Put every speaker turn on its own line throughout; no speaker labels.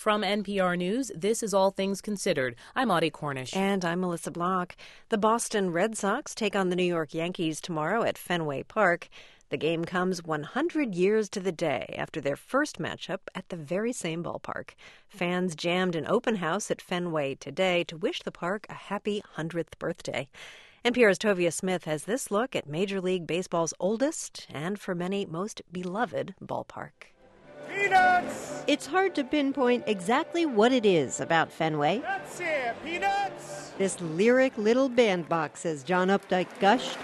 From NPR News, this is All Things Considered. I'm Audie Cornish.
And I'm Melissa Block. The Boston Red Sox take on the New York Yankees tomorrow at Fenway Park. The game comes 100 years to the day after their first matchup at the very same ballpark. Fans jammed an open house at Fenway today to wish the park a happy 100th birthday. NPR's Tovia Smith has this look at Major League Baseball's oldest and, for many, most beloved ballpark.
Peanuts!
It's hard to pinpoint exactly what it is about Fenway.
That's it, peanuts!
This lyric little bandbox, as John Updike gushed.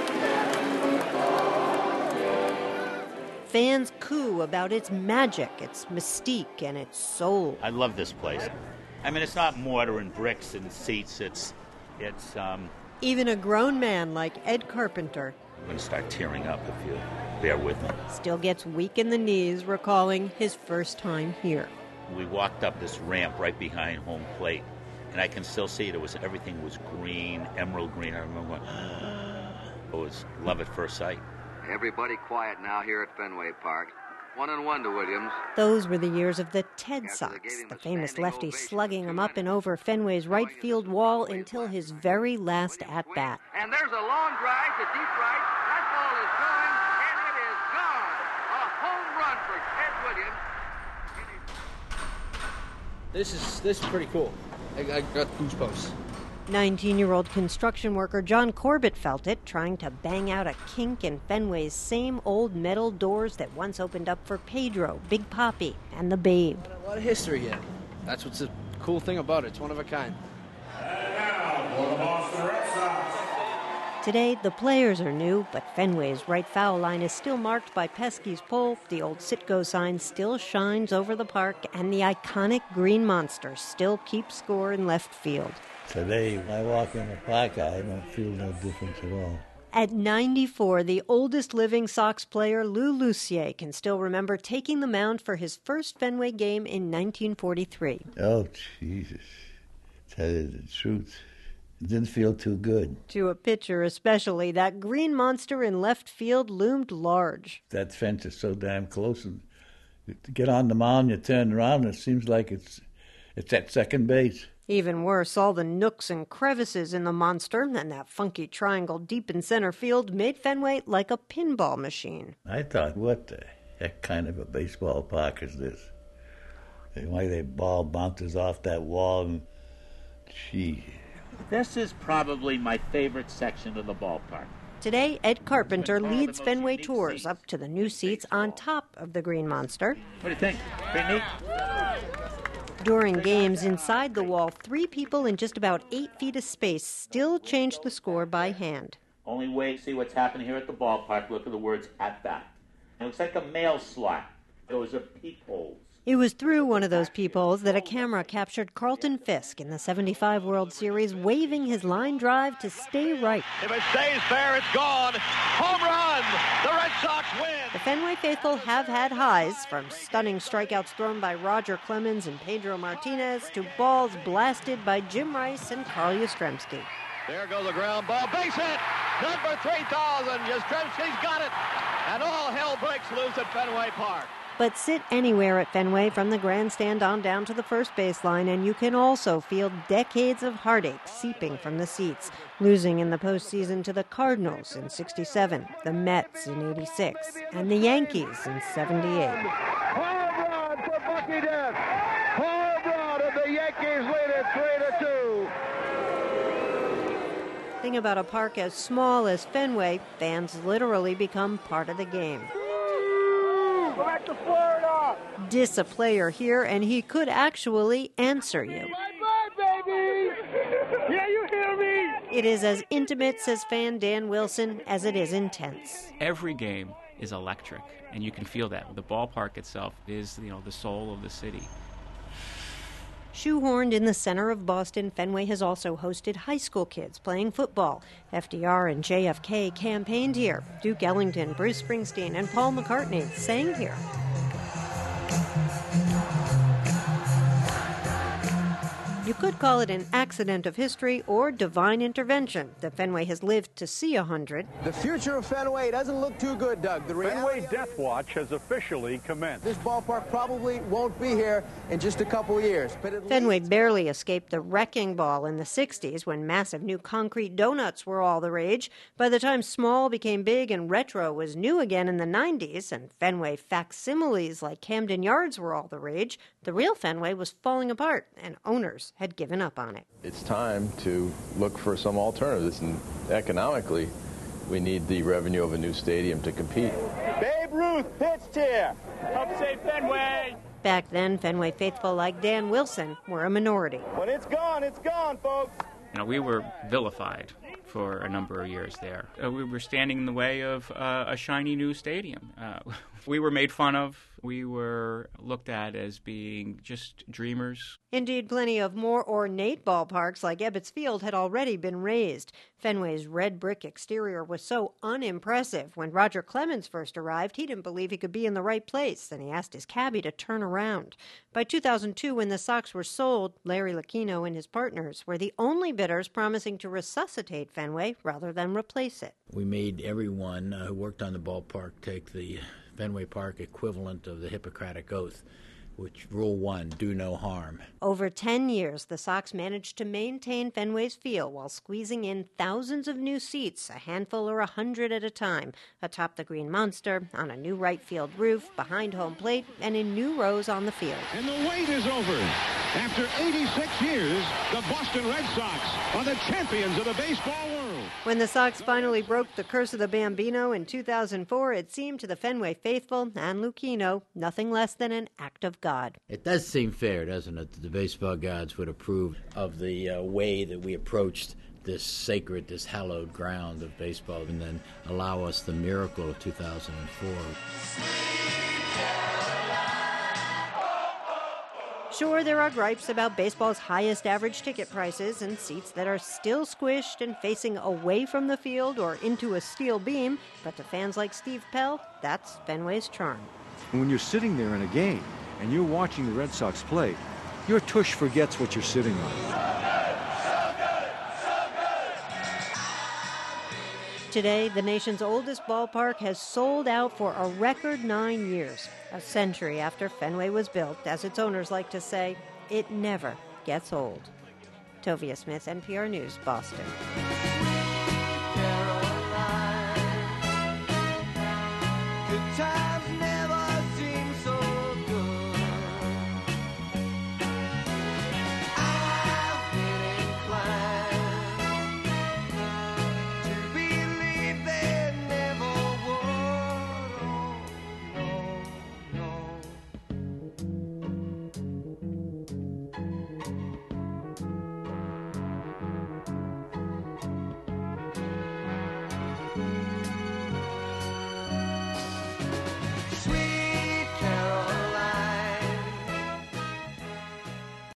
Fans coo about its magic, its mystique, and its soul.
I love this place. I mean, it's not mortar and bricks and seats. It's
Even a grown man like Ed Carpenter
I'm going to start tearing up if you bear with me.
still gets weak in the knees recalling his first time here.
We walked up this ramp right behind home plate, and I can still see it. Everything was green, emerald green. I remember going, it was love at first sight.
Everybody quiet now here at Fenway Park. 1-1 to Williams.
Those were the years of the Ted Sox, the famous lefty slugging him up and over Fenway's right field wall until his very last at-bat.
And there's a long drive to deep right. That ball is going, and it is gone. A home run for Ted Williams.
This is pretty cool. I got goosebumps.
19-year-old construction worker John Corbett felt it, trying to bang out a kink in Fenway's same old metal doors that once opened up for Pedro, Big Papi, and the Babe.
A lot of history here. That's what's the cool thing about it. It's one of a kind.
And now for the Boston Red Sox.
Today, the players are new, but Fenway's right foul line is still marked by Pesky's pole, the old Citgo sign still shines over the park, and the iconic green monster still keeps score in left field.
Today, when I walk in the park, I don't feel no difference at all.
At 94, the oldest living Sox player, Lou Lucier, can still remember taking the mound for his first Fenway game in 1943.
Oh, Jesus. Tell you the truth, it didn't feel too good.
To a pitcher especially, that green monster in left field loomed large.
That fence is so damn close. And to get on the mound, you turn around, and it seems like it's at second base.
Even worse, all the nooks and crevices in the monster and that funky triangle deep in center field made Fenway like a pinball machine.
I thought, what the heck kind of a baseball park is this? Why the ball bounces off that wall and, gee.
This is probably my favorite section of the ballpark.
Today, Ed Carpenter leads Fenway tours up to the new seats on top of the green monster.
What do you think? Pretty neat?
During games inside the wall, 3 people in just about 8 feet of space still change the score by hand.
Only way to see what's happening here at the ballpark, look at the words at bat. It looks like a mail slot. Those are peepholes.
It was through one of those peepholes that a camera captured Carlton Fisk in the '75 World Series waving his line drive to stay right.
If it stays fair, it's gone. Home run! The Red Sox win!
The Fenway faithful have had highs, from stunning strikeouts thrown by Roger Clemens and Pedro Martinez to balls blasted by Jim Rice and Carl Yastrzemski.
There goes the ground ball. Base hit! Number 3,000. Yastrzemski's got it. And all hell breaks loose at Fenway Park.
But sit anywhere at Fenway from the grandstand on down to the first baseline, and you can also feel decades of heartache seeping from the seats. Losing in the postseason to the Cardinals in '67, the Mets in '86, and the Yankees in '78.
Home run for Bucky Dent. Home run, and the Yankees lead it 3-2.
Thing about a park as small as Fenway, fans literally become part of the game.
Go back to Florida.
Diss a player here, and he could actually answer you.
Bye-bye, baby. Yeah, you hear me?
It is as intimate, says fan Dan Wilson, as it is intense.
Every game is electric, and you can feel that. The ballpark itself is, the soul of the city.
Shoehorned in the center of Boston, Fenway has also hosted high school kids playing football. FDR and JFK campaigned here. Duke Ellington, Bruce Springsteen, and Paul McCartney sang here. You could call it an accident of history or divine intervention that Fenway has lived to see 100.
The future of Fenway doesn't look too good, Doug.
Fenway Death Watch has officially commenced.
This ballpark probably won't be here in just a couple years. But
Fenway barely escaped the wrecking ball in the 60s when massive new concrete donuts were all the rage. By the time small became big and retro was new again in the 90s, and Fenway facsimiles like Camden Yards were all the rage, the real Fenway was falling apart, and owners had given up on it.
It's time to look for some alternatives, and economically, we need the revenue of a new stadium to compete.
Babe Ruth pitched here. Help save Fenway.
Back then, Fenway faithful like Dan Wilson were a minority.
When it's gone, folks.
We were vilified for a number of years there. We were standing in the way of a shiny new stadium. We were made fun of. We were looked at as being just dreamers.
Indeed, plenty of more ornate ballparks like Ebbets Field had already been razed. Fenway's red brick exterior was so unimpressive. When Roger Clemens first arrived, he didn't believe he could be in the right place, and he asked his cabbie to turn around. By 2002, when the Sox were sold, Larry Lucchino and his partners were the only bidders promising to resuscitate Fenway rather than replace it.
We made everyone who worked on the ballpark take the Fenway Park equivalent of the Hippocratic Oath, which Rule 1, do no harm.
Over 10 years, the Sox managed to maintain Fenway's field while squeezing in thousands of new seats, a handful or 100 at a time, atop the Green Monster, on a new right field roof, behind home plate, and in new rows on the field.
And the wait is over. After 86 years, the Boston Red Sox are the champions of the baseball world.
When the Sox finally broke the curse of the Bambino in 2004, it seemed to the Fenway faithful and Lucchino nothing less than an act of God.
It does seem fair, doesn't it, that the baseball gods would approve of the way that we approached this sacred, this hallowed ground of baseball, and then allow us the miracle of 2004.
Sure, there are gripes about baseball's highest average ticket prices and seats that are still squished and facing away from the field or into a steel beam, but to fans like Steve Pell, that's Fenway's charm.
When you're sitting there in a game and you're watching the Red Sox play, your tush forgets what you're sitting on.
Today, the nation's oldest ballpark has sold out for a record 9 years. A century after Fenway was built, as its owners like to say, it never gets old. Tovia Smith, NPR News, Boston.